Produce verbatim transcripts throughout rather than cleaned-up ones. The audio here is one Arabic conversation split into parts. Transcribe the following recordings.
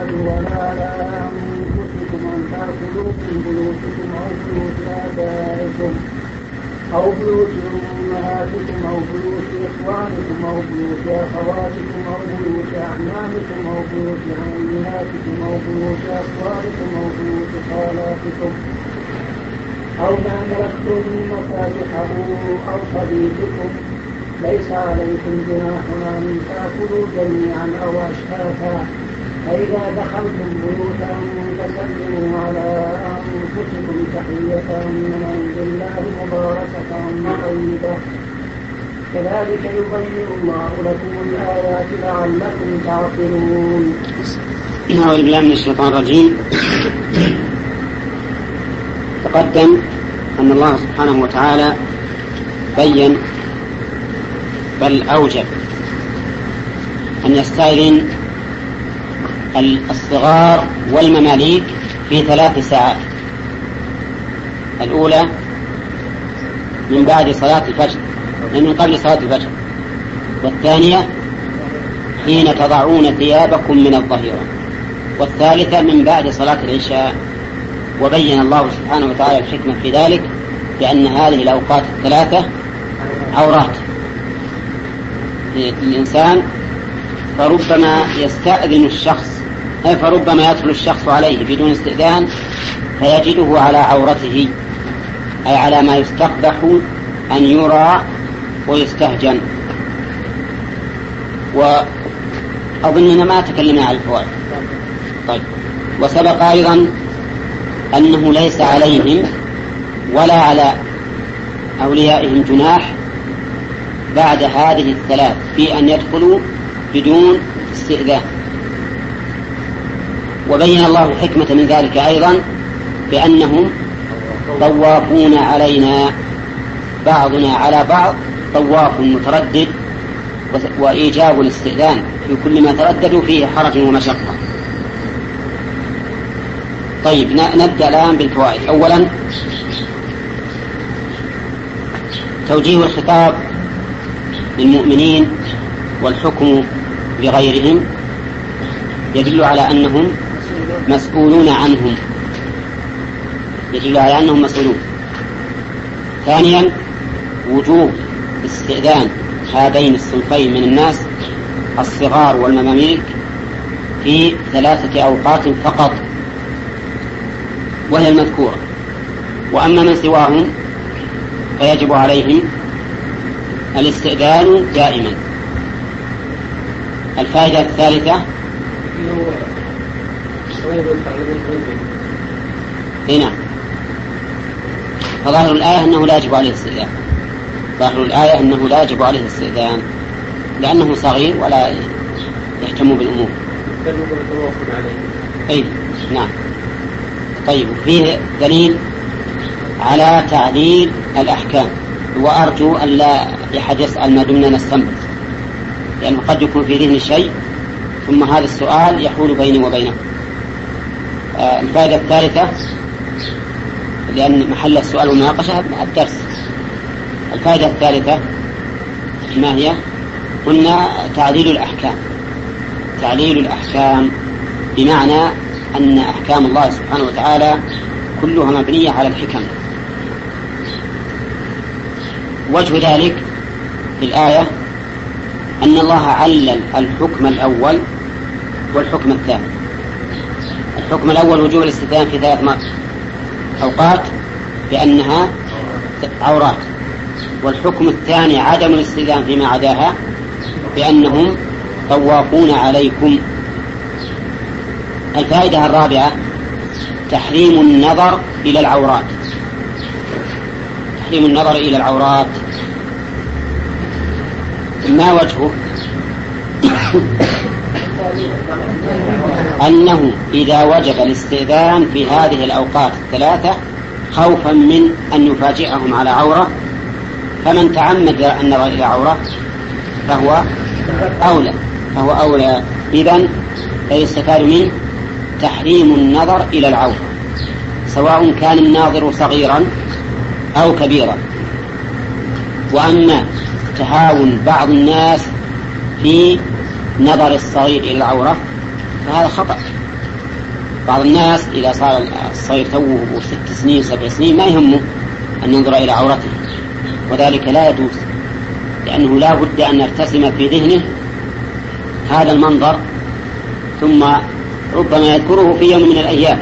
ولا على أنفسكم أن تأكلوا من بيوتكم أو بيوت آبائكم أو بيوت أمهاتكم أو بيوت إخوانكم أو بيوت أخواتكم أو بيوت أعمامكم أو بيوت عماتكم أو بيوت أخوالكم أو بيوت خالاتكم أو ما ملكتم مفاتحه أو صديقكم ليس عليكم جناح أن تأكلوا جميعا أو أشتاتا فإذا دخلتم بيوتا فسلموا على أنفسكم تحية من عند الله مباركة طيبة كذلك يبين الله لكم الآيات لعلكم تعقلون. أعوذ بالله من الشيطان الرجيم. تقدم أن الله سبحانه وتعالى بين بل أوجب أن يستأذن الصغار والمماليك في ثلاث ساعات. الأولى من بعد صلاة الفجر من قبل صلاة الفجر، والثانية حين تضعون ثيابكم من الظهيرة، والثالثة من بعد صلاة العشاء. وبين الله سبحانه وتعالى الحكمة في ذلك بأن هذه الأوقات الثلاثة عورات للإنسان، فربما يستأذن الشخص فربما يدخل الشخص عليه بدون استئذان فيجده على عورته، أي على ما يستقبح أن يرى ويستهجن. وأظننا ما تكلمنا عن الفوائد. طيب، وسبق أيضا أنه ليس عليهم ولا على أوليائهم جناح بعد هذه الثلاث في أن يدخلوا بدون استئذان. وبين الله الحكمة من ذلك أيضا بأنهم طوافون علينا، بعضنا على بعض طواف متردد، وإيجاب الاستئذان في كل ما ترددوا فيه حرج ومشقة. طيب، نبدأ الآن بالفوائد. أولا توجيه الخطاب للمؤمنين والحكم بغيرهم يدل على أنهم مسؤولون عنهم يدل على أنهم مسؤولون. ثانيا وجوب استئذان هذين الصنفين من الناس الصغار والمماليك في ثلاثة أوقات فقط وهي المذكورة، وأما من سواهم فيجب عليهم الاستئذان دائما. الفائدة الثالثة هنا فظاهر الآية أنه لا يجب عليه الاستئذان ظاهر الآية أنه لا يجب عليه الاستئذان لأنه صغير ولا يهتم بالأمور. أي نعم. طيب، فيه دليل على تعديل الأحكام، وأرجو أن لا أحد يسأل ما دمنا نستنبط، لأنه قد يكون في ذهن شيء ثم هذا السؤال يحول بيني وبينه. آه الفائدة الثالثة، لأن محل السؤال والمناقشة الدرس. الفائدة الثالثة ما هي؟ قلنا تعديل الأحكام. تعديل الأحكام بمعنى أن أحكام الله سبحانه وتعالى كلها مبنية على الحكم. وجه ذلك في الآية أن الله علل الحكم الأول والحكم الثاني. الحكم الأول وجوب الاستئذان في ثلاث أوقات بأنها عورات، والحكم الثاني عدم الاستئذان فيما عداها بأنهم طوافون عليكم. الفائدة الرابعة تحريم النظر إلى العورات. تحريم النظر إلى العورات ما وجهه؟ أنه إذا وجب الاستئذان في هذه الأوقات الثلاثة خوفا من أن يفاجئهم على عورة، فمن تعمد النظر إلى عورة فهو أولى فهو أولى إذن فيستفاد منه تحريم النظر إلى العورة، سواء كان الناظر صغيرا أو كبيرا. وأما تهاون بعض الناس في نظر الصغير إلى العورة فهذا خطأ، بعض الناس إذا صار الصغير توه ست سنين سبع سنين ما يهمه أن ينظر إلى عورته، وذلك لا يجوز، لأنه لا بد أن يرتسم في ذهنه هذا المنظر، ثم ربما يذكره في يوم من الأيام.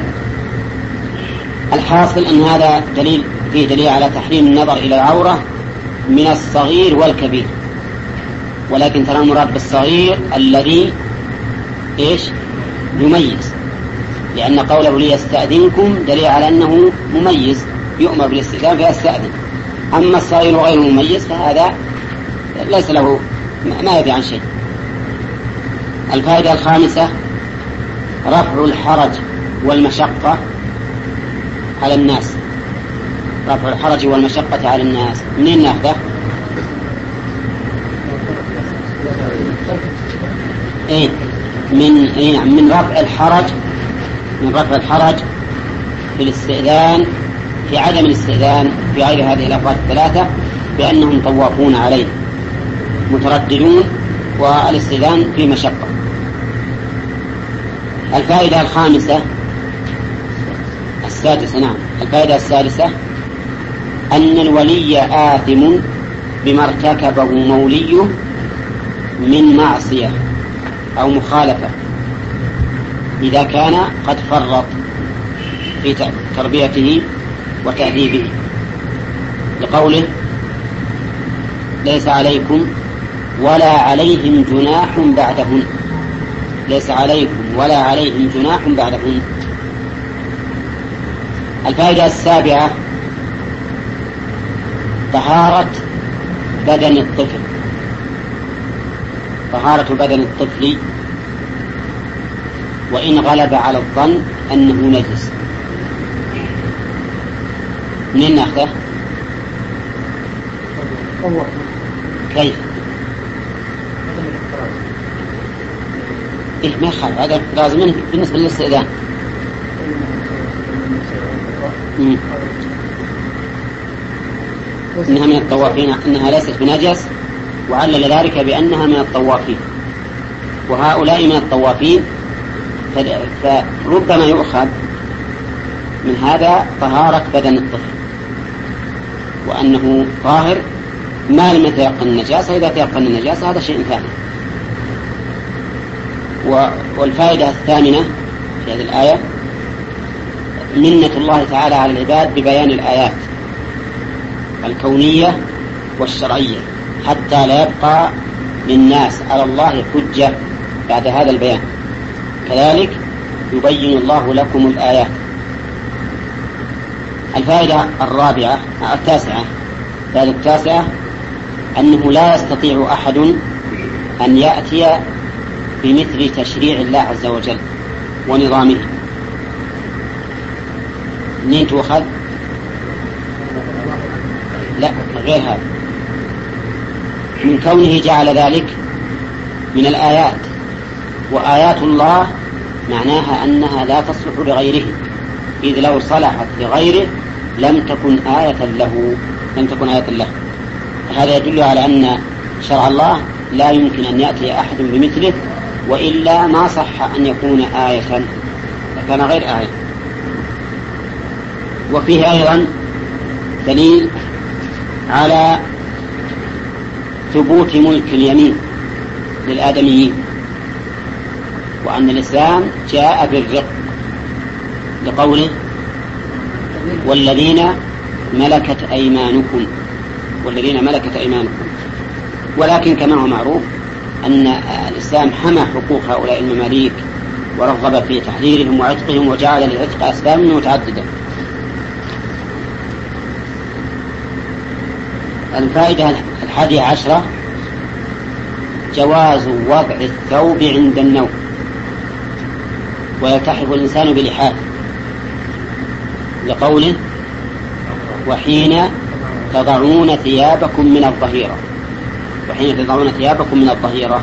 الحاصل أن هذا دليل فيه دليل على تحريم النظر إلى العورة من الصغير والكبير، ولكن ترى المراد بالصغير الذي إيش يميز، لأن قوله ليستأذنكم دليل على أنه مميز يؤمر بالاستئذان فيستأذن. أما الصغير غير مميز فهذا ليس له ما يدري عن شيء. الفائدة الخامسة رفع الحرج والمشقة على الناس. رفع الحرج والمشقة على الناس منين ناخذه؟ إيه من إيه من رفع الحرج من رفع الحرج في الاستئذان في عدم الاستئذان في غير هذه الأفراد الثلاثة بأنهم طوافون عليه مترددون والاستئذان في مشقة. الفائدة الخامسة السادسة نعم الفائدة السادسة أن الولي آثم بما ارتكبه موليه من معصية أو مخالفة إذا كان قد فرط في تربيته وتأديبه، لقوله ليس عليكم ولا عليهم جناح بعدهن. ليس عليكم ولا عليهم جناح بعدهن. الفائدة السابعة طهارة بدن الطفل. طهارة بدن الطفل وإن غلب على الظن أنه نجس. منين نأخذه؟ كيف؟ إيه ما يخالف، هذا لازم بالنسبة للاستئذان. إنها من الطوافين، إنها ليست بنجس، وعلل ذلك بأنها من الطوافين، وهؤلاء من الطوافين، فربما يؤخذ من هذا طهارة بدن الطفل وأنه طاهر ما لم يتيقن النجاسة. إذا تيقن النجاسة هذا شيء ثاني. والفائدة الثامنة في هذه الآية منة الله تعالى على العباد ببيان الآيات الكونية والشرعية حتى لا يبقى للناس على الله حجة بعد هذا البيان. كذلك يبين الله لكم الآيات. الفائدة الرابعة التاسعة الفائدة التاسعة أنه لا يستطيع أحد أن يأتي بمثل تشريع الله عز وجل ونظامه. منين تؤخذ؟ لا غير هذا، من كونه جعل ذلك من الآيات، وآيات الله معناها أنها لا تصلح لغيره، إذ لو صلحت لغيره لم تكن آية له لم تكن آية له. هذا يدل على أن شرع الله لا يمكن أن يأتي أحد بمثله، وإلا ما صح أن يكون آية فكان غير آية. وفيه أيضا دليل على ثبوت ملك اليمين للآدميين، وأن الإسلام جاء بالرق لقوله والذين ملكت أيمانكم والذين ملكت أيمانكم. ولكن كما هو معروف أن الإسلام حمى حقوق هؤلاء المماليك ورغب في تحريرهم وعتقهم وجعل للعتق أسباب متعددة. الفائدة الحادية عشرة جواز وضع الثوب عند النوم ويلتحف الإنسان بلحافه، لقوله وحين تضعون ثيابكم من الظهيرة وحين تضعون ثيابكم من الظهيرة.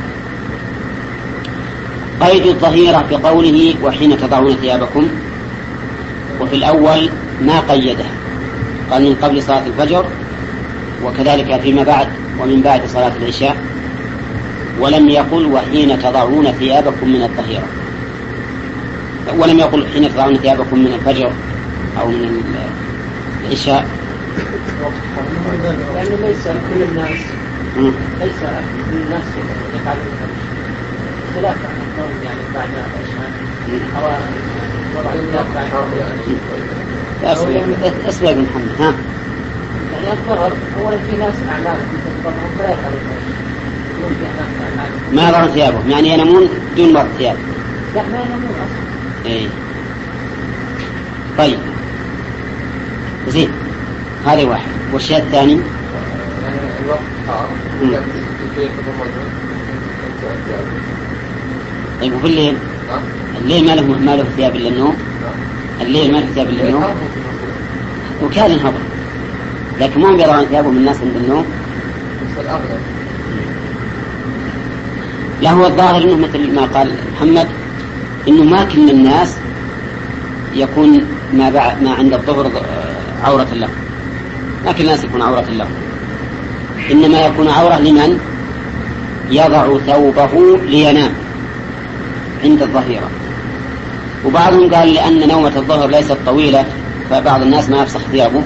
قيد الظهيرة بقوله وحين تضعون ثيابكم، وفي الأول ما قيدها، قال من قبل صلاة الفجر وكذلك فيما بعد ومن بعد صلاة العشاء، ولم يقل وحين تضعون ثيابكم من الظهيرة. ولم يقل حين تضعون ثيابكم من الفجر أو من العشاء. لأنه ليس كل الناس م. ليس كل الناس يفعلون خلاف النوم يعني بعد العشاء أو وضع الثياب بعد العشاء. أسبق من محمد ها. يعني الضرر أولا في ناس أعمال لا يخالفون ما يضعون ثيابهم يعني ينامون دون وضع ثياب. لا ما ينامون أصلا. إيه. طيب زين هذا واحد. والشيء الثاني يعني الوقت حار كيف تضمن. طيب وفي الليل الليل ما له ما له ثياب إلا النوم. الليل ما له ثياب إلا النوم وكان الهضم لكن ما هم يضعون ثيابهم الناس عند النوم. لا هو الظاهر انه مثل ما قال محمد انه ما كل الناس يكون ما بعد ما عند الظهر عورة له. ما كل الناس يكون عورة له انما يكون عورة لمن يضع ثوبه لينام عند الظهيرة. وبعضهم قال لأن نومة الظهر ليست طويلة فبعض الناس ما يفسخ ثيابه.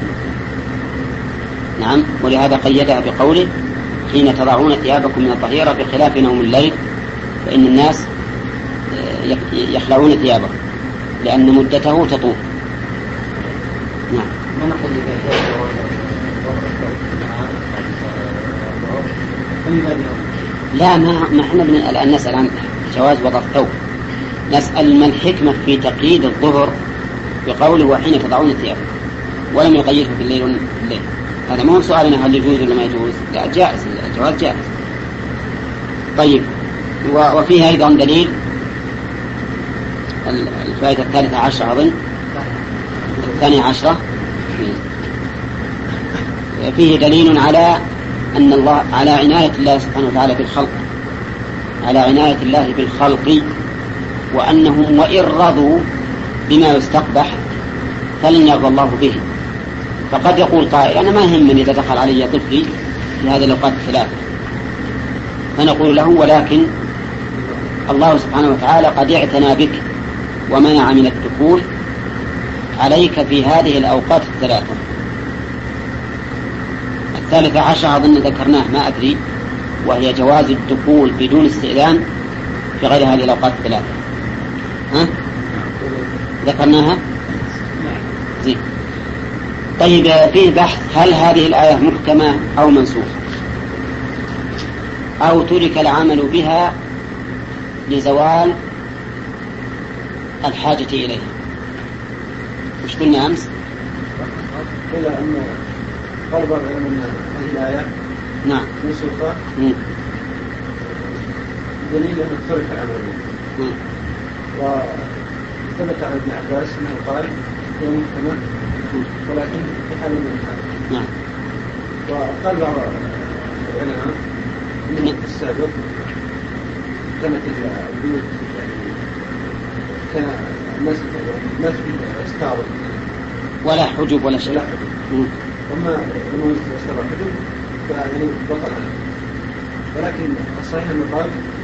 نعم ولهذا قيدها بقوله حين تضعون ثيابكم من الظهيرة بخلاف نوم الليل فإن الناس يخلعون ثيابهم لأن مدته تطول. نعم. لا ما ما احنا الآن نسأل عن جواز وضع الثوب. نسأل ما الحكمة في تقييد الظهر بقوله وحين تضعون ثيابكم ولم يقيده في الليل والليل. هذا ما هو سؤالنا هل يجوز ولا ما يجوز. لا جائز الجواز جائز. طيب وفيها أيضا دليل الفائدة الثالثة عشرة أظن الثانية عشرة فيه دليل على أن الله على عناية الله سبحانه وتعالى بالخلق على عناية الله بالخلق وأنهم وإن رضوا بما يستقبح فلن يرضى الله به. فقد يقول قائل أنا ما يهمني إذا دخل علي طفلي في هذه الأوقات الثلاثة فنقول له ولكن الله سبحانه وتعالى قد اعتنى بك ومنع من الدخول عليك في هذه الأوقات الثلاثة. الثالثة عشر أظن ذكرناه ما أدري وهي جواز الدخول بدون استئذان في غير هذه الأوقات الثلاثة. ها؟ ذكرناها؟ زين. طيب فيه بحث هل هذه الآية محكمة أو منسوخة أو ترك العمل بها لزوال الحاجة إليها. وش قلنا أمس؟ إلى أن قرب من هذه الآية نعم منسوخة دليل أن ترك العمل بها. وثبت عن ابن عباس أنه قال هي محكمة ولكن في حال من الحال. نعم. وقال بعض العلماء أن السابق كانت البيوت كان الناس ما في استار ولا حجب ولا شيء. وما لما استار الحجب فيعني بطل عنه. ولكن الصحيح أنه قال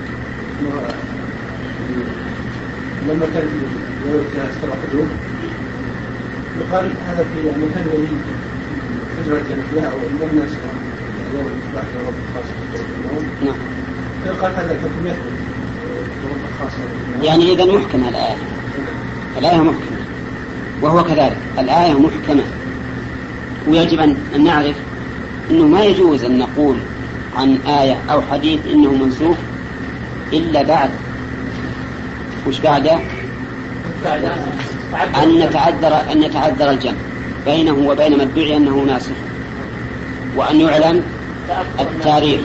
لما كان في استار الحجب يقال هذا في مكان الذي تجرى فيها أو لم الناس يوم بعد رب خاصة نعم. فيقال هذا كم يثبت رب خاصة. يعني إذا محكمة الآية. الآية محكمة وهو كذلك الآية محكمة ويجب أن نعرف أنه ما يجوز أن نقول عن آية أو حديث إنه منسوخ إلا بعد وش بعده أن نتعذر أن يتعذر الجمع بينه وبين ما ادعي أنه ناسخ وأن يعلم التاريخ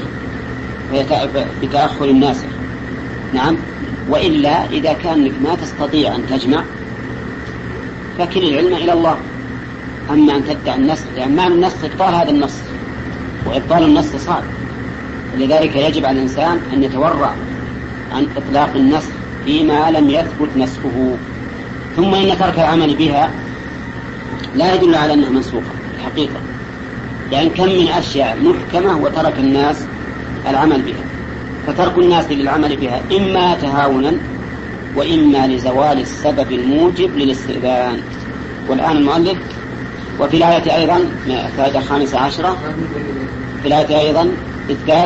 بتأخر الناسخ. نعم. وإلا إذا كانك ما تستطيع أن تجمع فكل العلم إلى الله. أما أن تدعي النسخ لأن معنى النسخ إبطال هذا النص وإبطال النسخ صعب. لذلك يجب على الإنسان أن يتورع عن إطلاق النسخ فيما لم يثبت نسخه. ثم إن ترك العمل بها لا يدل على أنها منسوخة الحقيقة لأن كم من أشياء محكمة وترك الناس العمل بها. فترك الناس للعمل بها إما تهاونا وإما لزوال السبب الموجب للاستئذان. والآن المؤلف وفي الآية أيضا فائدة خامسة عشرة في الآية أيضا إثبات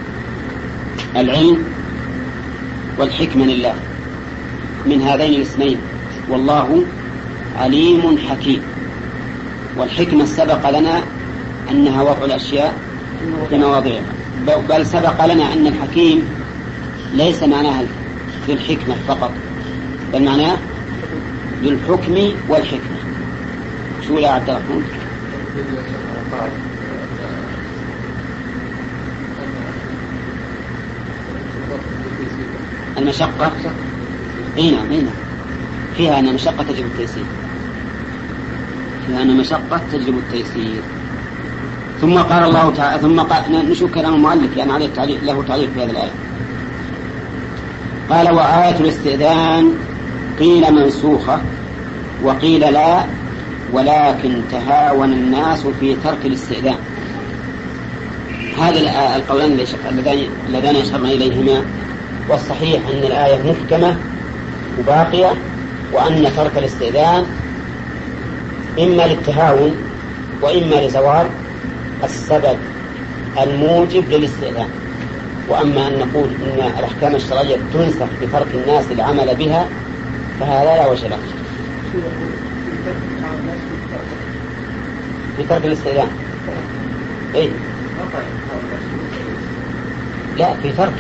العلم والحكمة لله من هذين الاسمين، والله عليم حكيم. والحكمة سبق لنا أنها وضع الأشياء في مواضعها، بل سبق لنا أن الحكيم ليس معناها في الحكمة فقط، بل معناه للحكم والحكمة. شو يا عبد الرحمن؟ المشقة اي نعم اي نعم فيها أن المشقة تجلب التيسير، فيها أن المشقة تجلب التيسير. ثم قال الله تعالى، ثم قال نشوف كلام المؤلف لأن عليه تعليق له تعليق في هذه الآية. قال وآية الاستئذان قيل منسوخة وقيل لا، ولكن تهاون الناس في ترك الاستئذان. هذا القولان اللذان يشرنا إليهما، والصحيح أن الآية محكمة وباقية، وأن ترك الاستئذان إما للتهاون وإما لزوال السبب الموجب للاستئذان. وأما أن نقول إن الأحكام الشرعية تنسخ بترك الناس العمل بها فهذا لا وجه له. في ترك الاستئذان إيه؟ لا، في تركه،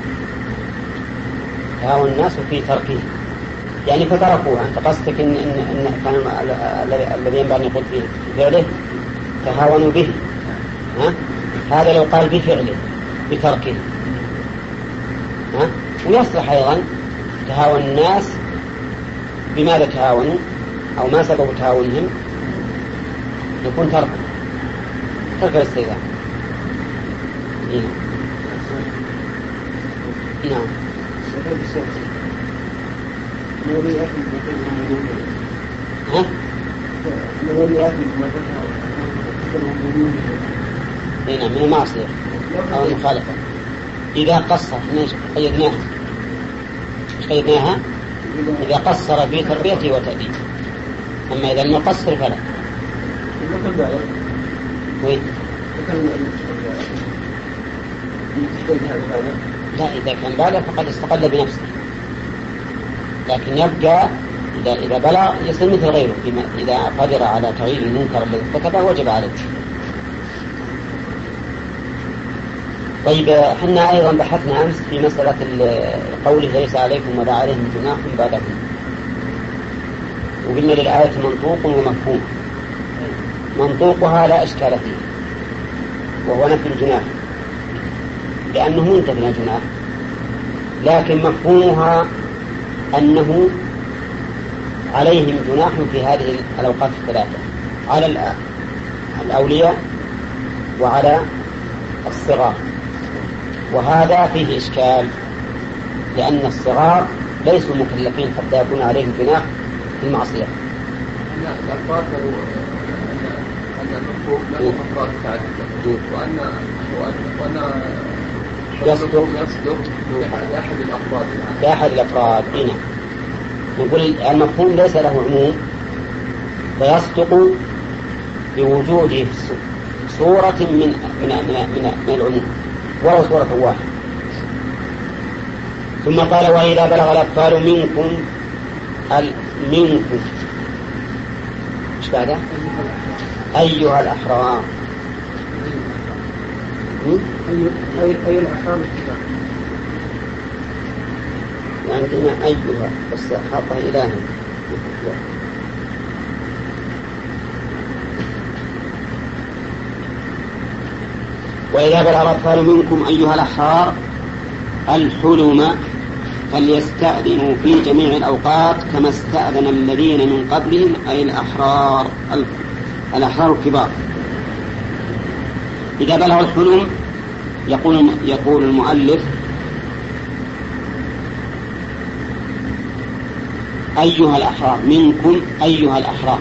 تهاون الناس في تركه، يعني فتركوها. أنت قصدك إن إن كان الذي ينبغي أن يقول في فعله تهاونوا به، ها؟ هذا لو قال بفعله بتركه، ها؟ ويصلح أيضا تهاون الناس. بماذا تهاونوا أو ما سبب تهاونهم؟ يكون ترك ترك الاستئذان. إيه؟ نعم. ها؟ هنا من المعصية أو المخالفة. إذا قصر ايش قيدناها؟ ايش قيدناها؟ إذا قصر في تربيته وتأديبه. أما إذا لم يقصر فلا. وين؟ لا، إذا كان بالغ فقد استقل بنفسه، لكن يبقى إذا إذا بلغ يصير مثل غيره. إذا قدر على تغيير المنكر الذي ارتكبه وجب عليه. طيب، احنا أيضا بحثنا أمس في مسألة القول ليس عليكم ولا عليهم جناح بعدهم، وقلنا للآية منطوق ومفهوم. منطوقها لا إشكال فيه وهو نفي الجناح لأنه منتفي من الجناح، لكن مفهومها أنه عليهم جناح في هذه الأوقات الثلاثة، على الأولياء وعلى الصغار. وهذا فيه إشكال، لأن الصغار ليسوا مكلفين حتى يكون عليهم جناح في المعصية. الأفراد أن المفروض له أفراد تعدد، وأن وأن يصدق يصدق لأحد الأفراد لأحد الأفراد هنا. نقول المفهوم ليس له عموم، فيصدق بوجود صورة من من من, من العموم ولو صورة واحدة. ثم قال وإذا بلغ الأطفال منكم منكم ايش بعده؟ أيها الأحرار. أي أي الأحرار عندنا أيها بس حاطه إلها. وإذا بلغ الأطفال منكم أيها الأحرار الحلم فليستأذنوا في جميع الأوقات كما استأذن الذين من قبلهم، أي الأحرار الأحرار الكبار. إذا بلغ الحلم يقول يقول المؤلف أيها الأحرار منكم أيها الأحرار،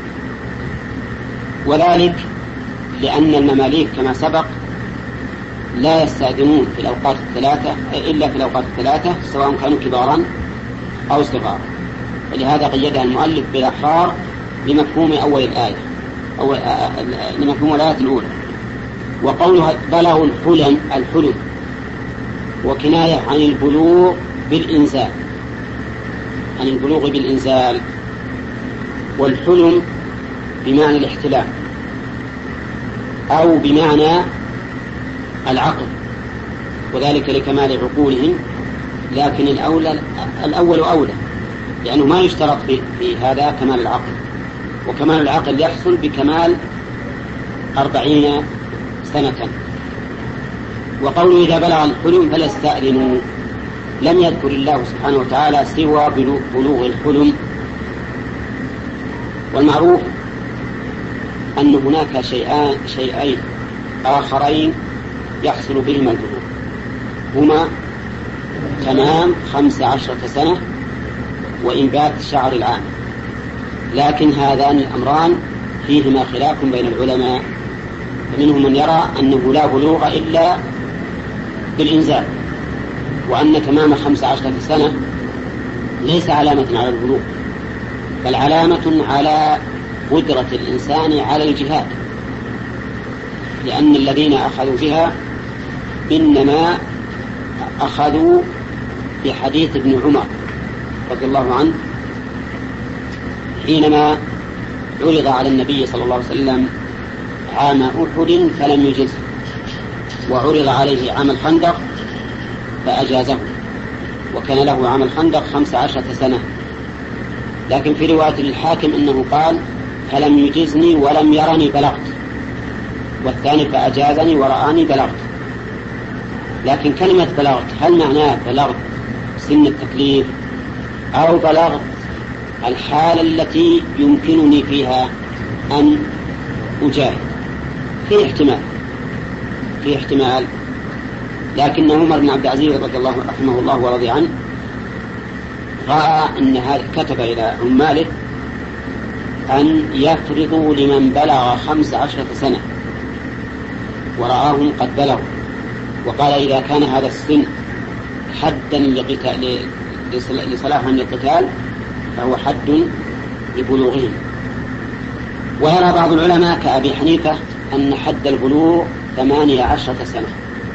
وذلك لأن المماليك كما سبق لا يستأذنون في الأوقات الثلاثة إلا في الأوقات الثلاثة سواء كانوا كبارا أو صغارا. ولهذا قيدها المؤلف بالأحرار لمفهوم أول الآية أو لمفهوم الآية الأولى. وقولها بلغ الحلم الحلم وكناية عن البلوغ بالإنزال عن البلوغ بالإنزال والحلم بمعنى الاحتلام أو بمعنى العقل، وذلك لكمال عقولهم، لكن الأولى الأول أولى لأنه ما يشترط في, في هذا كمال العقل، وكمال العقل يحصل بكمال أربعين سنة. وقوله إذا بلغ الحلم فليستأذنوا لم يذكر الله سبحانه وتعالى سوى بلوغ الحلم. والمعروف أن هناك شيئان شيئين آخرين يحصل بهما البلوغ، هما تمام خمس عشرة سنة وإنبات شعر العام، لكن هذان الأمران فيهما خلاف بين العلماء، فمنهم من يرى أنه لا بلوغ إلا بالإنزال، وأن تمام خمس عشرة سنة ليس علامة على البلوغ، بل علامة على قدرة الإنسان على الجهاد، لأن الذين أخذوا بها إنما أخذوا بحديث ابن عمر رضي الله عنه حينما عرض على النبي صلى الله عليه وسلم عام أحد فلم يجزه، وعرض عليه عام الخندق فأجازه، وكان له عام الخندق خمس عشرة سنة. لكن في رواية الحاكم إنه قال فلم يجزني ولم يرني بلغت، والثاني فأجازني ورآني بلغت. لكن كلمة بلغت هل معناه بلغت سن التكليف أو بلغت الحالة التي يمكنني فيها أن أجاهد؟ في احتمال في احتمال لكن عمر بن عبد العزيز رضي الله رحمه الله ورضي عنه رأى أن هذا كتب إلى عماله أن يفرضوا لمن بلغ خمس عشرة سنة ورآهم قد بلغوا، وقال إذا كان هذا السن حدا لصلاحهم للقتال فهو حد لبلوغهم. ويرى بعض العلماء كأبي حنيفة أن حد البلوغ ثمانية عشرة سنة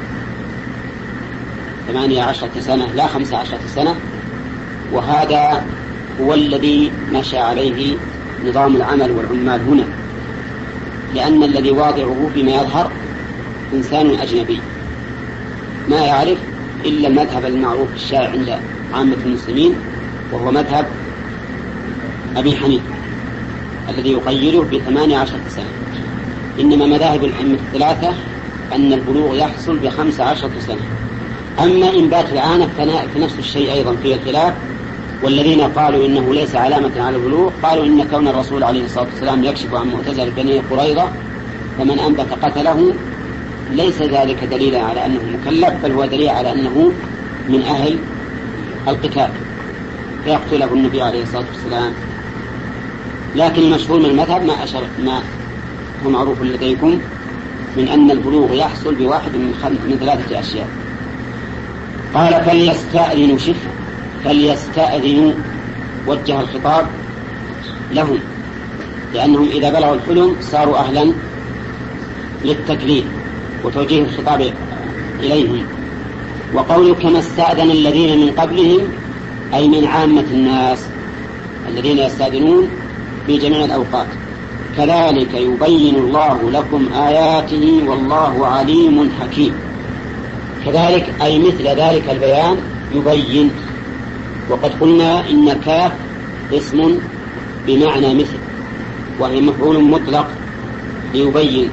ثمانية عشرة سنة لا خمسة عشرة سنة، وهذا هو الذي مشى عليه نظام العمل والعمال هنا، لأن الذي واضعه فيما يظهر إنسان أجنبي ما يعرف إلا المذهب المعروف الشائع عند عامة المسلمين، وهو مذهب أبي حنيفة الذي يقيده بثمانية عشرة سنة. إنما مذاهب الأئمة الثلاثة أن البلوغ يحصل بخمس عشرة سنة. أما إنبات العانة فنفس الشيء أيضا فيه الخلاف، والذين قالوا إنه ليس علامة على البلوغ قالوا إن كون الرسول عليه الصلاة والسلام يكشف عن معتزل بني قريظة فمن أنبت قتله ليس ذلك دليلا على أنه مكلف، بل هو دليل على أنه من أهل القتال فيقتله النبي عليه الصلاة والسلام. لكن المشهور من المذهب ما أشر ما هو معروف لديكم من أن البلوغ يحصل بواحد من, من ثلاثة أشياء. قال فليستأذنوا شف فليستأذنوا وجه الخطاب لهم، لأنهم إذا بلغوا الحلم صاروا أهلا للتكليف وتوجيه الخطاب إليهم. وقوله كما استأذن الذين من قبلهم أي من عامة الناس الذين يستأذنون في جميع الأوقات، كذلك يبين الله لكم آياته والله عليم حكيم. كذلك أي مثل ذلك البيان يبين. وقد قلنا إن كاف اسم بمعنى مثل، وهي مفعول مطلق ليبين.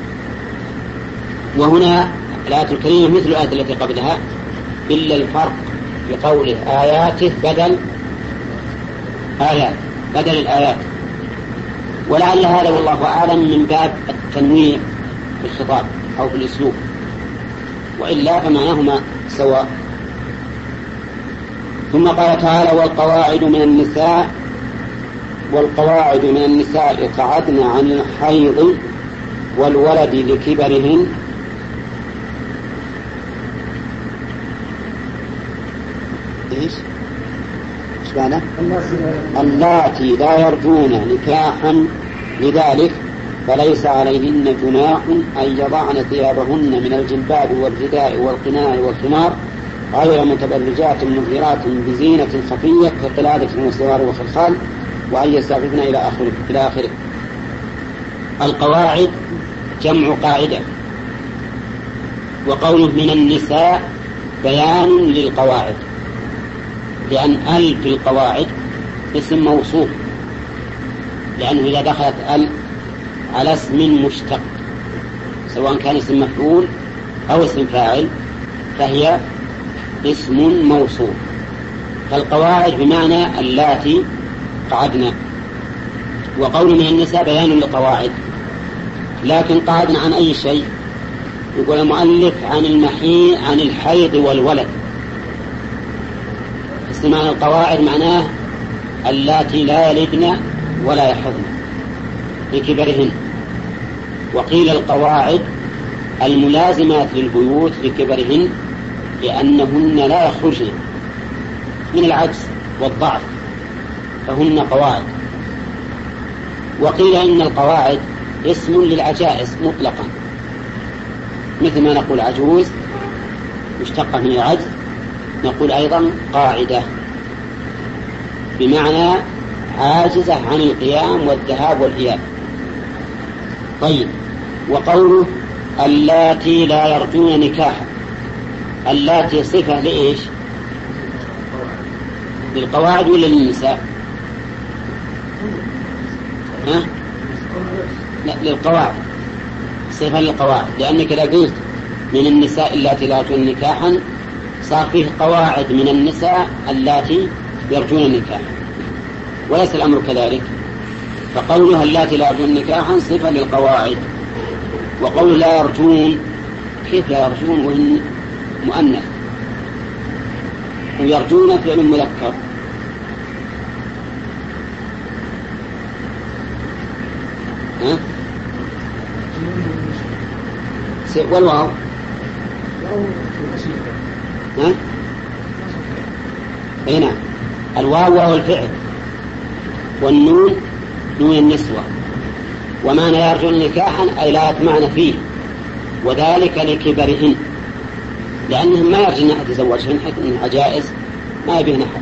وهنا الآية الكريمة مثل الآية التي قبلها إلا الفرق بقوله آياته بدل آيات بدل الآيات، ولعل هذا والله أعلم من باب التنويع في الخطاب أو في الأسلوب، وإلا فمعناهما سواء. ثم قال تعالى والقواعد من النساء والقواعد من النساء قعدن عن الحيض والولد لكبرهن إيش؟ إيش معنى؟ اللاتي لا يرجون نكاحا لذلك فليس عليهن جناح أن يضعن ثيابهن من الجلباب والرداء والقناع والخمار غير متبرجات مظهرات بزينة خفية كقلادة والسوار والخلخال وأن يستعففن إلى آخره إلى آخره. القواعد جمع قاعدة، وقوله من النساء بيان للقواعد، لأن ال في القواعد اسم موصوف، لأنه إذا دخلت ال على اسم مشتق سواء كان اسم مفعول أو اسم فاعل فهي اسم موصوف. فالقواعد بمعنى اللاتي قعدنا. وقول من النساء بيان للقواعد، لكن قعدنا عن أي شيء؟ يقول المؤلف عن المحيض عن الحيض والولد. استماع القواعد معناه اللاتي لا يلدن ولا يحضن لكبرهن. وقيل القواعد الملازمات للبيوت لكبرهن لأنهن لا يخرجن من العجز والضعف فهن قواعد. وقيل إن القواعد اسم للعجائز مطلقا، مثل ما نقول عجوز مشتقة من العجز، نقول أيضا قاعدة بمعنى عاجزة عن القيام والذهاب والإياب. طيب، وقوله اللاتي لا يرجون نكاحا، اللاتي صفة لإيش؟ للقواعد ولا للنساء؟ ها؟ لا، للقواعد، صفة للقواعد، لأنك إذا قلت من النساء اللاتي لا يرجون نكاحا صار فيه قواعد من النساء اللاتي يرجون نكاحا، وليس الأمر كذلك. فقولها اللاتي لا يرجون نكاحا صفة للقواعد. وقول لا يرجون، كيف لا يرجون وهن مؤنث؟ ويرجون فعل مذكر. ها؟ والواو ها؟ اي نعم، الواو وهو الفعل، والنون نون النسوة. ومعنى يرجون نكاحا أي لا يطمعن فيه، وذلك لكبرهن، لأنهم ما يرجون أحد يتزوجهن حتى من عجائز ما يبين أحد.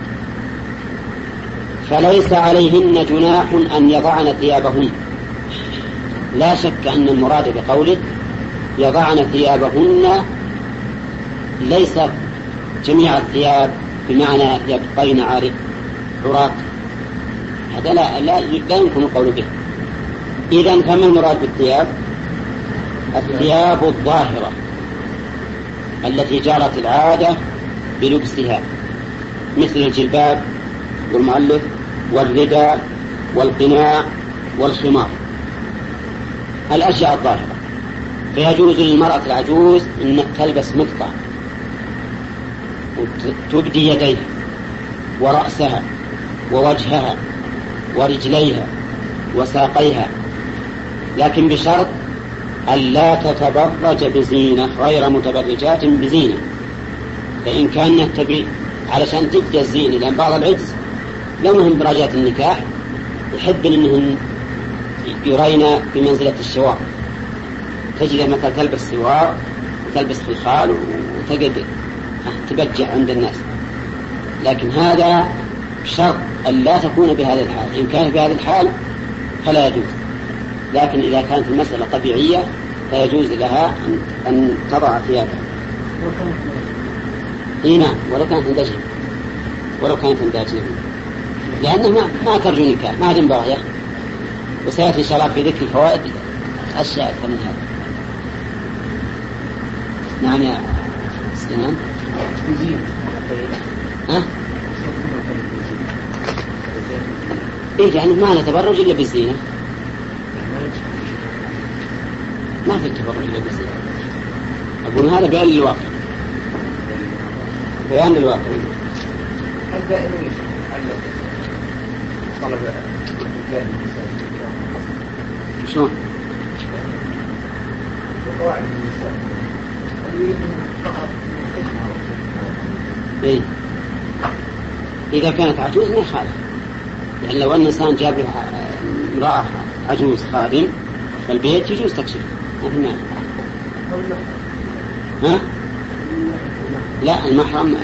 فليس عليهن جناح أن يضعن ثيابهن. لا شك أن المراد بقوله يضعن ثيابهن ليس جميع الثياب بمعنى يبقين عراق، هذا لا, لا, لا يمكن القول به. إذن فما المراد بالثياب؟ الثياب الظاهرة التي جرت العادة بلبسها، مثل الجلباب والمؤلف والرداء والقناع والخمار، الأشياء الظاهرة. فيجوز للمرأة العجوز أن تلبس مقطع وتبدي يديها ورأسها ووجهها ورجليها وساقيها، لكن بشرط ألا تتبرج بزينة غير متبرجات بزينة. فإن كان تبي علشان تجد الزينة، لأن بعض العجز لهم درجات النكاح يحب أنهم يرين بمنزلة الشوار، تجد مثلا تلبس سوار وتلبس خلخال وتجد تبجح عند الناس، لكن هذا شرط أن لا تكون بهذا الحال. إن كانت بهذا الحال فلا يجوز، لكن إذا كانت المسألة طبيعية فيجوز لها أن تضع ثيابها. إيه نعم، ولو كانت اندجن ولو كانت اندجن لأنه ما, ما ترجو نكاح، ما هدم بغية. وسيأتي إن شاء الله في ذكر الفوائد أشياء أكثر من هذا. نعم يا سنان. ها؟ إيه يعني ما نتبرج إلا بالزينة، ما في التبرج إلا بالزينة. أقول هذا بيان للواقع، بيان للواقع. الدائمين طلب شلون؟ وقواعد النساء اللي فقط إيه إذا كانت عجوز ما يخالف، لأن لو أن إنسان جاب امرأة عجوز خادم فالبيت يجوز تكشف ما في مانع. ها؟ لا المحرم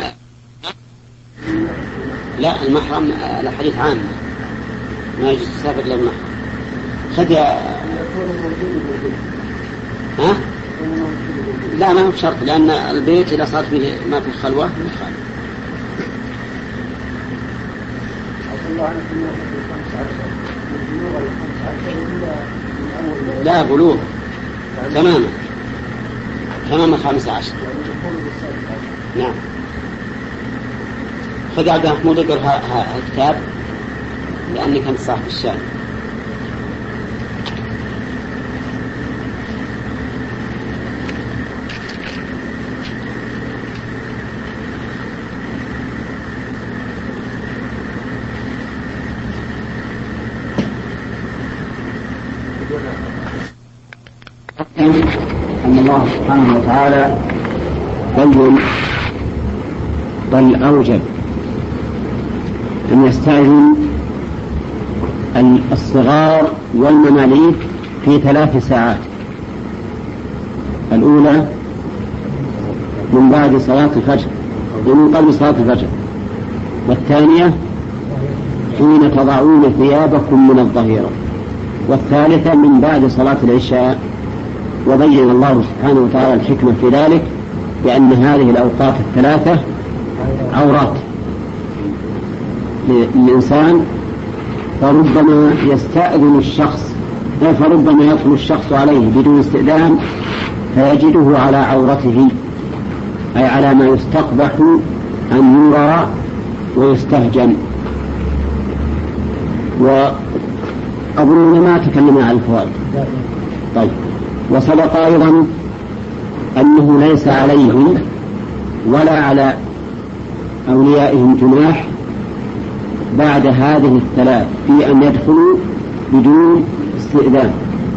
لا المحرم الحديث عام ما يجوز تسافر للمحرم. خذ يا ها؟ لا ما هو بشرط، لأن البيت إذا صار فيه ما في خلوة يخالف. لا بلوغ تماما تماما خامسة عشر. نعم. خذ عبد محمود اقرأ الكتاب لأنك أنت صاحب الشأن. أن الله سبحانه وتعالى بين بل أوجب أن يستأذن الصغار والمماليك في ثلاث ساعات. الأولى من بعد صلاة الفجر ومن قبل صلاة الفجر، والثانية حين تضعون ثيابكم من الظهيرة، والثالثة من بعد صلاة العشاء. وبين الله سبحانه وتعالى الحكمة في ذلك بأن هذه الأوقات الثلاثة عورات للإنسان، فربما يستأذن الشخص فربما يدخل الشخص عليه بدون استئذان فيجده على عورته، أي على ما يستقبح أن يرى ويستهجن. وأظننا ما تكلمنا عن الفوائد. طيب، وسبق أيضا أنه ليس عليهم ولا على أوليائهم جناح بعد هذه الثلاث في أن يدخلوا بدون استئذان.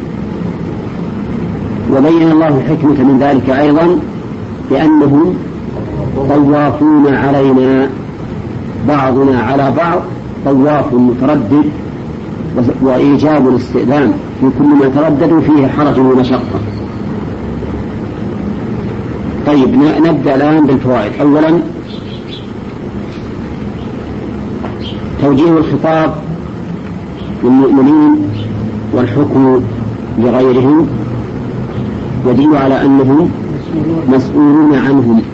وبين الله الحكمة من ذلك أيضا بأنهم طوافون علينا بعضنا على بعض طواف متردد، وإيجاب الاستئذان في كل ما ترددوا فيه حرج ومشقة. طيب، نبدأ الآن بالفوائد. أولا توجيه الخطاب للمؤمنين والحكم لغيرهم يدل على أنهم مسؤولون عنهم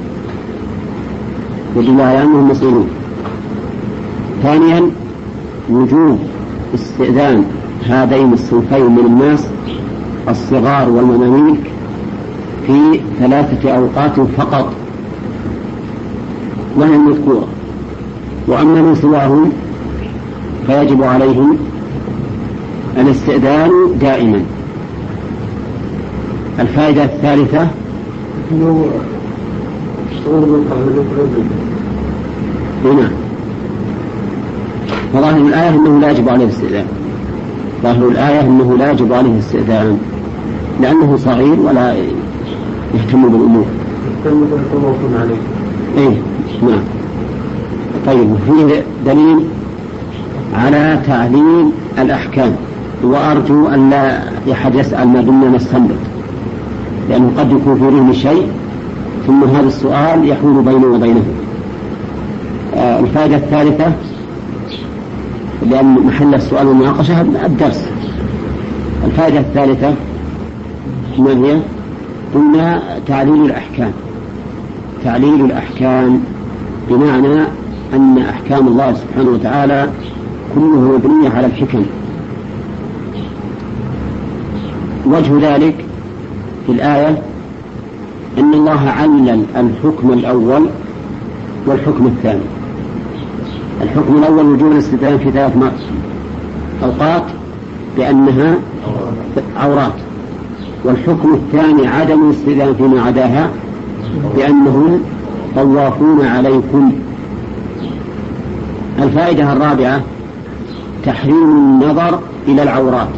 يدل على أنهم مسؤولون. ثانيا وجوب استئذان هذين الصنفين من الناس الصغار والمماليك في ثلاثة أوقات فقط وهي المذكورة، وأما من سواهم فيجب عليهم الاستئذان دائما. الفائدة الثالثة هنا فظاهر الآية أنه لا يجب عليه الاستئذان. ظاهر الآية أنه لا يجب عليه الاستئذان لأنه صغير ولا يهتم بالأمور. إيه نعم. طيب، فيه دليل على تعليل الأحكام، وأرجو أن لا أحد يسأل ما دمنا نستنبط، لأنه قد يكون في ذهن شيء ثم هذا السؤال يحول بينه وبينه. آه الفائدة الثالثة، لأن محل السؤال والمناقشة الدرس. الفائدة الثالثة ما هي؟ قلنا تعليل الأحكام. تعليل الأحكام بمعنى أن أحكام الله سبحانه وتعالى كلها مبنية على الحكم. وجه ذلك في الآية أن الله علل الحكم الأول والحكم الثاني. الحكم الأول وجوب الاستئذان في ثلاث أوقات بأنها عورات، والحكم الثاني عدم الاستئذان فيما عداها بأنهم طوافون عليكم. الفائدة الرابعة تحريم النظر إلى العورات.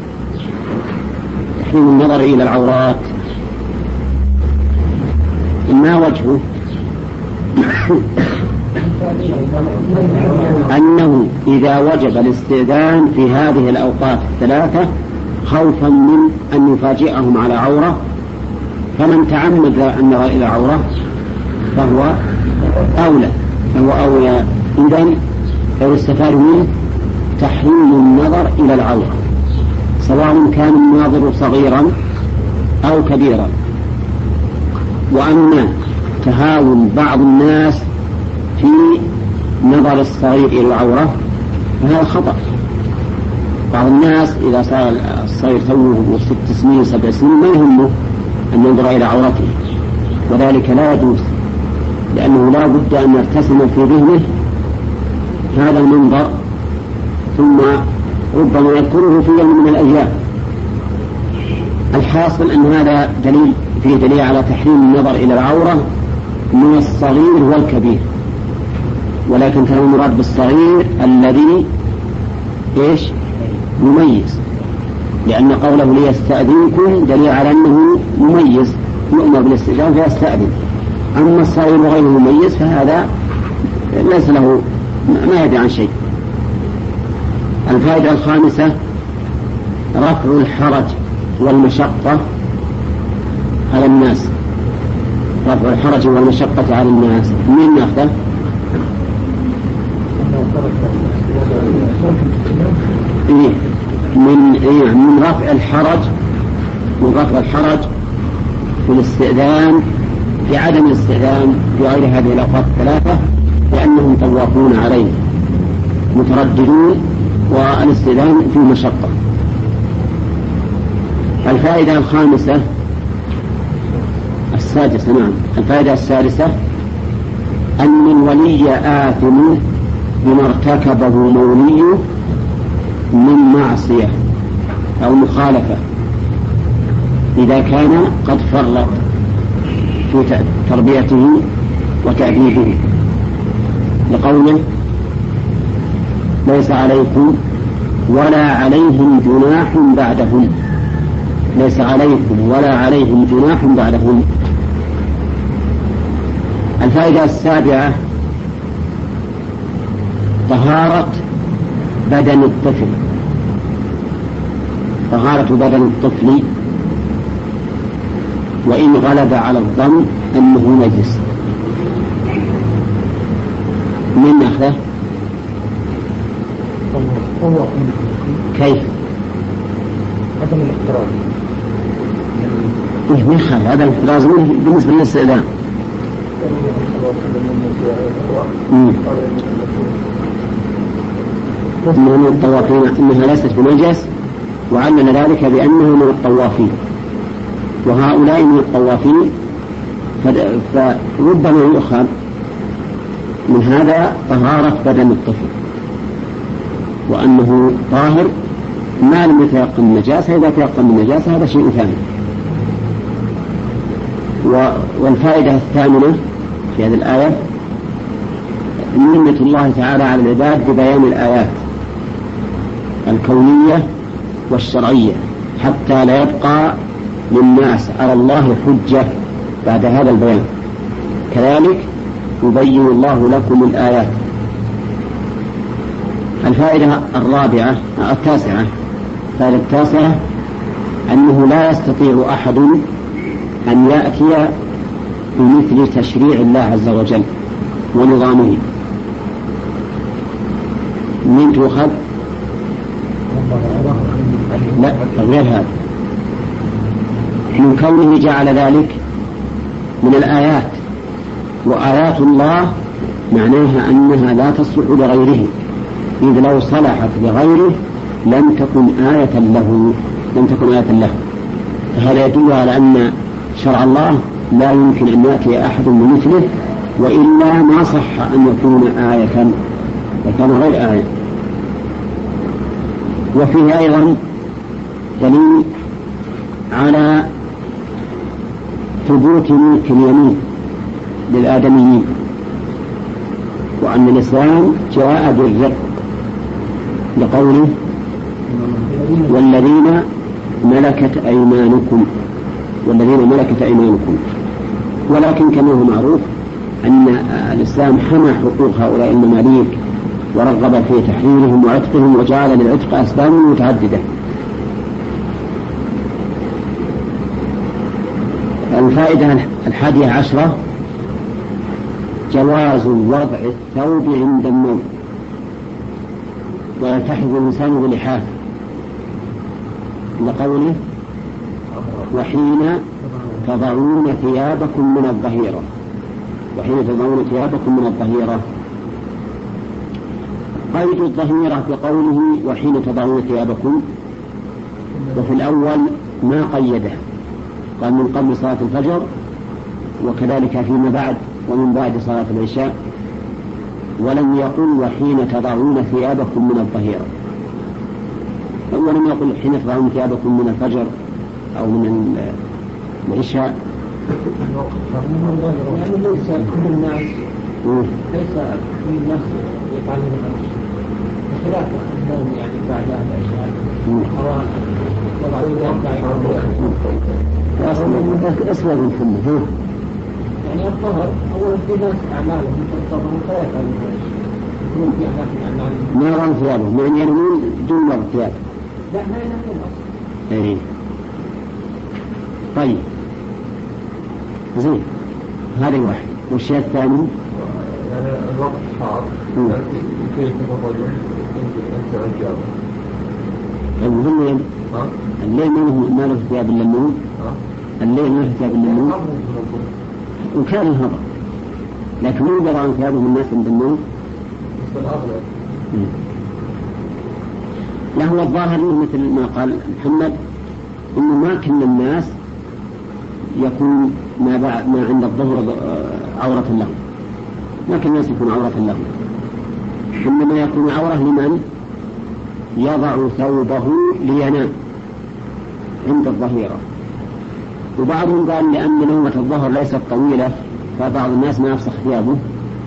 تحريم النظر إلى العورات ما وجهه؟ أنه إذا وجب الاستئذان في هذه الأوقات الثلاثة خوفا من أن يفاجئهم على عورة، فمن تعمد النظر إلى عورة فهو أولى فهو أولى. إذن يستفاد منه تحريم النظر إلى العورة سواء كان الناظر صغيرا أو كبيرا. وأما تهاون بعض الناس في نظر الصغير إلى العورة فهذا خطأ. بعض الناس إذا صار الصغير توه ست سنين سبع سنين ما يهمه أن ينظر إلى عورته، وذلك لا يجوز، لأنه لا بد أن يرتسم في ذهنه هذا المنظر، ثم ربما يذكره في يوم من الأيام. الحاصل أن هذا دليل فيه دليل على تحريم النظر إلى العورة من الصغير والكبير، ولكن كان المراد بالصغير الذي إيش مميز، لأن قوله ليستأذنكم دليل على أنه مميز يؤمر بالاستئذان فيستأذن. أما الصغير غير مميز فهذا ليس له ما يدري عن شيء. الفائدة الخامسة رفع الحرج والمشقة على الناس. رفع الحرج والمشقة على الناس من نأخذه؟ إيه من إيه من رفع الحرج من رفع الحرج في الاستئذان في عدم الاستئذان في غير هذه الأوقات الثلاثة، لأنهم طوافون عليه مترددون والاستئذان في مشقة. الفائدة الخامسة السادسة نعم الفائدة السادسة أن الولي آثم بما ارتكبه موليه من معصية أو مخالفة إذا كان قد فرط في تربيته وتأديبه، لقوله ليس عليكم ولا عليهم جناح بعدهم. ليس عليكم ولا عليهم جناح بعدهم. الفائدة السابعة طهارة بدن الطفل. طهارة بدن الطفل وإن غلب على الظن أنه نجس. من أخذه؟ كيف؟ عدم الاحتراز. إيه من خلال عدم الاحتراز بالنسبة للاستئذان. من الطوافين إنها ليست بنجس، وعلل ذلك بأنه من الطوافين، وهؤلاء من الطوافين فربما يؤخذ من هذا طهارة بدن الطفل وأنه طاهر ما لم يتيقن النجاسة. إذا تيقن النجاسة هذا شيء ثاني. والفائدة الثامنة في هذه الآية منة الله تعالى على العباد ببيان الآيات الكونية والشرعية حتى لا يبقى للناس على الله حجة بعد هذا البيان. كذلك يبين الله لكم الآيات. الفائدة الرابعة التاسعة الفائدة التاسعة أنه لا يستطيع أحد أن يأتي بمثل تشريع الله عز وجل ونظامه. من تؤخذ؟ لا غير هذا، من كونه جعل ذلك من الآيات، وآيات الله معناها أنها لا تصلح لغيره، إذ لو صلحت لغيره لم تكن آية له لم تكن آية له. فهذا يدل على أن شرع الله لا يمكن أن يأتي أحد بمثله، وإلا ما صح أن يكون آية وكان غير آية. وفيه أيضا دليل على ثبوت ملك اليمين للآدميين، وأن الإسلام جاء بالرق لقوله والذين ملكت أيمانكم والذين ملكت أيمانكم. ولكن كما هو معروف أن الإسلام حمى حقوق هؤلاء المماليك ورغب في تحريرهم وعتقهم وجعل للعتق أسباب متعددة. الفائدة الحادية عشرة جواز وضع الثوب عند النوم ويلتحف الإنسان بلحاف لقوله وحين تضعون ثيابكم من الظهيرة وحين تضعون ثيابكم من الظهيرة. قيد الظهيرة بقوله وحين تضعون ثيابكم، وفي الأول ما قيده، قال من قبل صلاة الفجر وكذلك فيما بعد ومن بعد صلاة العشاء، ولم يقل وحين تضعون ثيابكم من الظهيرة، ولم يقل حين تضعون ثيابكم من الفجر أو من العشاء. يعني ليس كل الناس ليس كل الناس يفعلون بخلاف النوم يعني بعد العشاء أو أسود من فمه. يعني الظهر أولا في ناس أعمالهم تنتظرون فلا يفعلون يكون في أعمالهم ما يرون ثيابهم يعني يرمون دون مرة ثياب. لا ما ينامون أصلا. إيه. طيب زين هذا واحد. والشيء الثاني يعني الوقت حار كيف تفضل أنت رجال المهم الليل ما له ثياب إلا النوم، الليل ما له ثياب إلا النوم وكان الهضر، لكن مو يقدر عن ثيابهم الناس عند النوم. لا هو الظاهر انه مثل ما قال محمد انه ما كل الناس يكون ما بعد ما عند الظهر عورة له، ما كل الناس يكون عورة له، إنما يكون عورة لمن يضع ثوبه لينام عند الظهيرة. وبعضهم قال لأن نومة الظهر ليست طويلة فبعض الناس ما يفسخ ثيابه،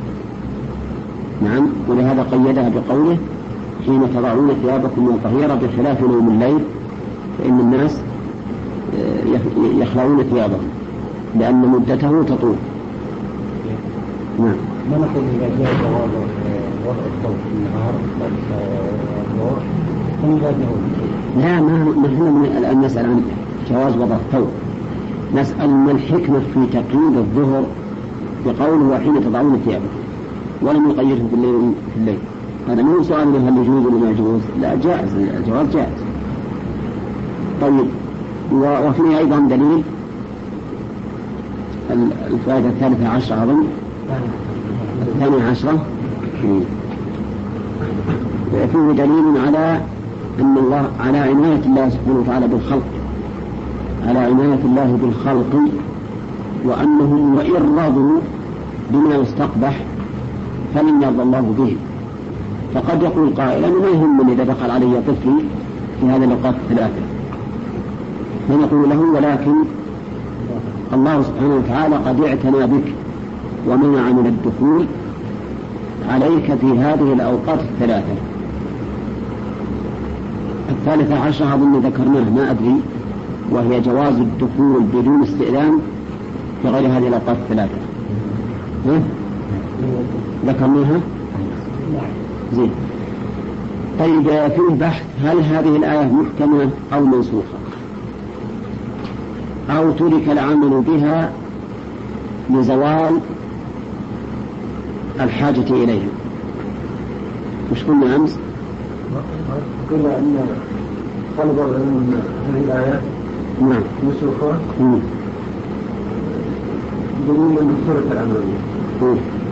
نعم، ولهذا قيدها بقوله حين تضعون ثيابكم من الظهيرة، بخلاف نوم الليل فإن الناس يخلعون ثيابهم لأن مدته تطول. نعم. ما نقول إذا جاء جواز وضع الثوب في النهار بعد الظهر ثم بعد نوم؟ لا، ما نحن الآن نسأل عن جواز وضع الثوب، نسأل ما الحكمة في تقييد الظهر بقوله وحين تضعون ثيابكم ولم يقيده في الليل في الليل. هذا مو سؤال هل يجوز ولا ما يجوز، لا جائز، الجواز جائز. طيب، وفيه أيضا دليل الفائدة الثالثة عشرة أظن الثانية عشرة فيه دليل على أن الله على عناية الله سبحانه وتعالى بالخلق، على عناية الله بالخلق، وأنهم وإن رضوا بما يستقبح فلن يرضى الله به. فقد يقول قائل أنا ما يهمني إذا دخل علي طفلي في هذه الأوقات الثلاثة، فنقول له ولكن الله سبحانه وتعالى قد اعتنى بك ومنع من الدخول عليك في هذه الأوقات الثلاثة. الثالثة عشرة أظن ذكرناها ما أدري، وهي جواز الدخول بدون استئذان في غير هذه الأوقات الثلاثة. ها؟ ذكرناها؟ زين. طيب، فيه بحث هل هذه الآية محكمة أو منسوخة أو ترك العمل بها لزوال الحاجة إليها. مش قلنا أمس؟ قلنا أن طلب العلم هذه الآيات نعم منسوخة دليل من ترك العمل بها،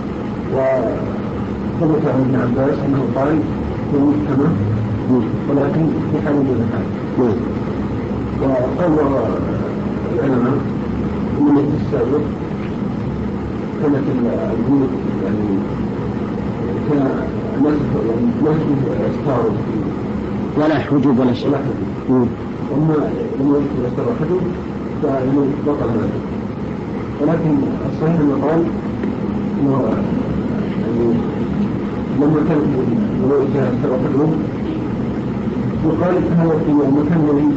وثبت عن ابن عباس أنه قال هي محكمة ولكن في حال دون حال. وقال العلماء من التسابق كانت البيوت يعني كان الناس يستاروا ولا حجوب ولا شيء، وما لما يستاروا حجوب فإنه بطل هذا. ولكن الصحيح أنه قال أنه يعني لما كان الوقت يستاروا حجوب وقال هذا في المكان الذي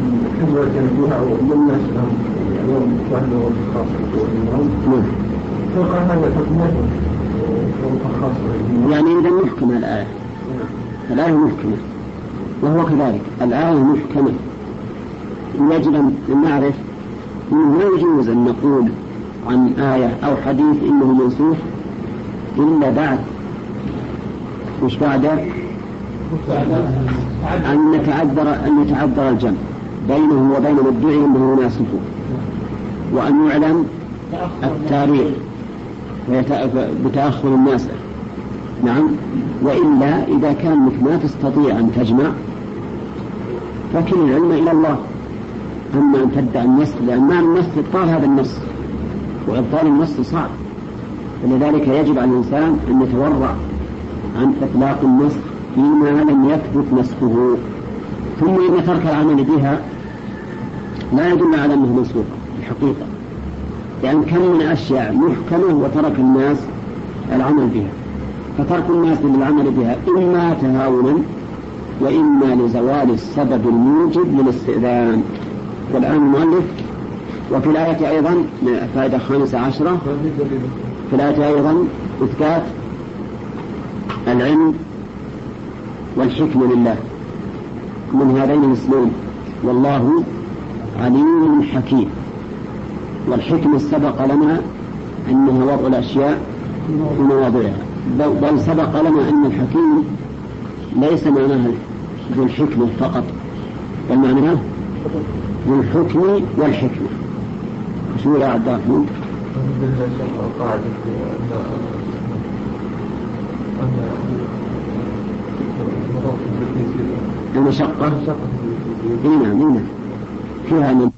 حجوة فيها أو الناس لهم اليوم واحدة خاصة والنظام يعني إذا محكمة الآية، الآية محكمة وهو كذلك، الآية محكمة. يجب أن نعرف أنه لا يجوز أن نقول عن آية أو حديث إنه منسوخ إلا بعد مش بعد أن نتعذر أن يتعذر الجمع بينه وبين مدعي أنه ناسخه، وأن يعلم التاريخ بتأخر الناس. نعم. وإلا إذا كانت ما تستطيع أن تجمع فكل العلم إلى الله. أما أن تدعي النص، لأن ما النص إبطال هذا النص، وإبطال النص صعب، ولذلك يجب على الإنسان أن يتورع عن إطلاق النص فيما لم يثبت نسخه. ثم إن ترك العمل بها لا يدل على أنه منسوخ الحقيقة، لأن كم من أشياء محكمة وترك الناس العمل بها، فترك الناس للعمل بها إما تهاونا وإما لزوال السبب الموجب للاستئذان. والآن المؤلف وفي الآية أيضا فائدة خامسة عشرة، في الآية أيضا إثبات العلم والحكمة لله من هذين الاسمين، والله عليم حكيم. والحكمة سبق لنا أنها وضع الأشياء في مواضعها، بل سبق لنا أن الحكيم ليس معناه ذو الحكمة فقط، بل معناه ذو الحكم والحكمة. شو يا عبد الرحمن؟ المشقة هنا هنا فيها من